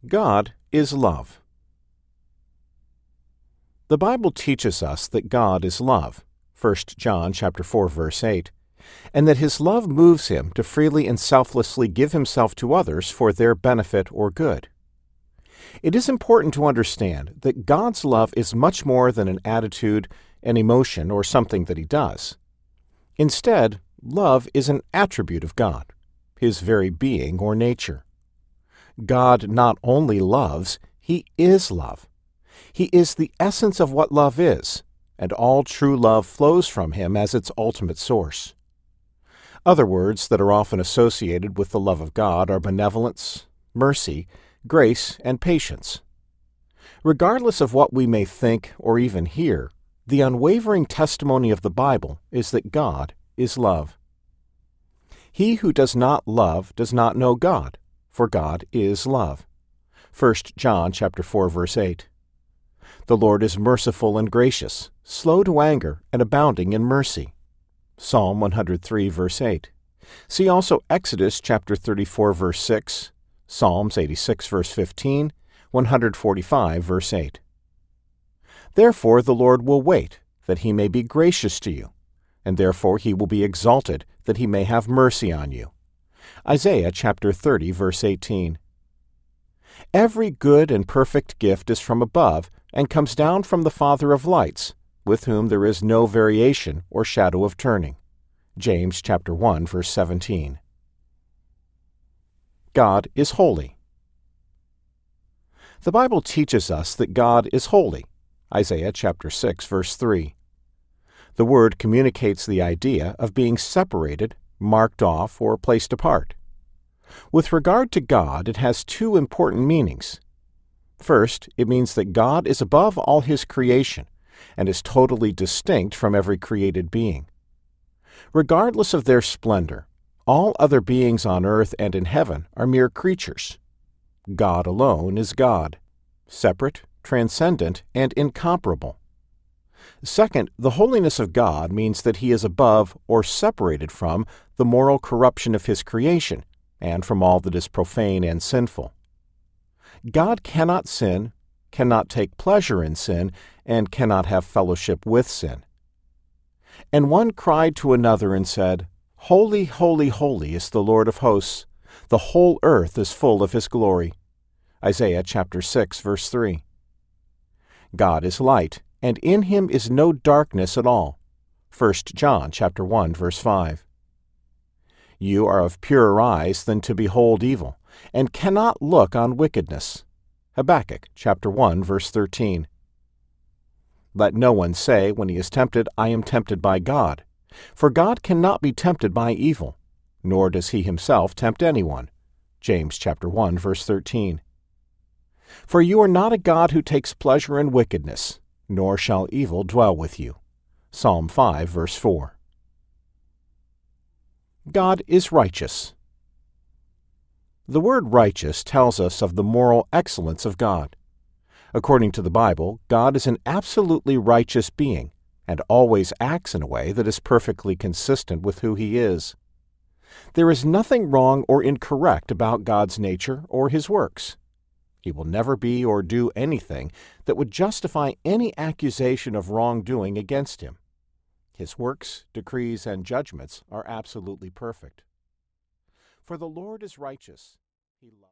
God is love. The Bible teaches us that God is love, 1 John chapter 4, verse 8, and that his love moves him to freely and selflessly give himself to others for their benefit or good. It is important to understand that God's love is much more than an attitude, an emotion, or something that he does. Instead, love is an attribute of God, his very being or nature. God not only loves, he is love. He is the essence of what love is, and all true love flows from him as its ultimate source. Other words that are often associated with the love of God are benevolence, mercy, grace, and patience. Regardless of what we may think or even hear, the unwavering testimony of the Bible is that God is love. He who does not love does not know God, for God is love. 1 John chapter 4, verse 8. The Lord is merciful and gracious, slow to anger, and abounding in mercy. Psalm 103, verse 8. See also Exodus chapter 34, verse 6, Psalms 86, verse 15, 145, verse 8. Therefore the Lord will wait, that he may be gracious to you, and therefore he will be exalted, that he may have mercy on you. Isaiah chapter 30, verse 18. Every good and perfect gift is from above, and comes down from the Father of lights, with whom there is no variation or shadow of turning. James chapter 1, verse 17. God is holy. The Bible teaches us that God is holy. Isaiah chapter 6, verse 3. The word communicates the idea of being separated, marked off, or placed apart. With regard to God, it has two important meanings. First, it means that God is above all his creation and is totally distinct from every created being. Regardless of their splendor, all other beings on earth and in heaven are mere creatures. God alone is God, separate, transcendent, and incomparable. Second, the holiness of God means that he is above or separated from the moral corruption of his creation and from all that is profane and sinful. God cannot sin, cannot take pleasure in sin, and cannot have fellowship with sin. And one cried to another and said, Holy, holy, holy is the Lord of hosts. The whole earth is full of his glory. Isaiah chapter 6, verse 3. God is light, and in him is no darkness at all. 1 John chapter 1, verse 5. You are of purer eyes than to behold evil, and cannot look on wickedness. Habakkuk chapter 1, verse 13. Let no one say when he is tempted, I am tempted by God. For God cannot be tempted by evil, nor does he himself tempt anyone. James chapter 1, verse 13. For you are not a God who takes pleasure in wickedness, nor shall evil dwell with you. Psalm 5, verse 4. God is righteous. The word righteous tells us of the moral excellence of God. According to the Bible, God is an absolutely righteous being and always acts in a way that is perfectly consistent with who he is. There is nothing wrong or incorrect about God's nature or his works. He will never be or do anything that would justify any accusation of wrongdoing against him. His works, decrees, and judgments are absolutely perfect. For the Lord is righteous. He loves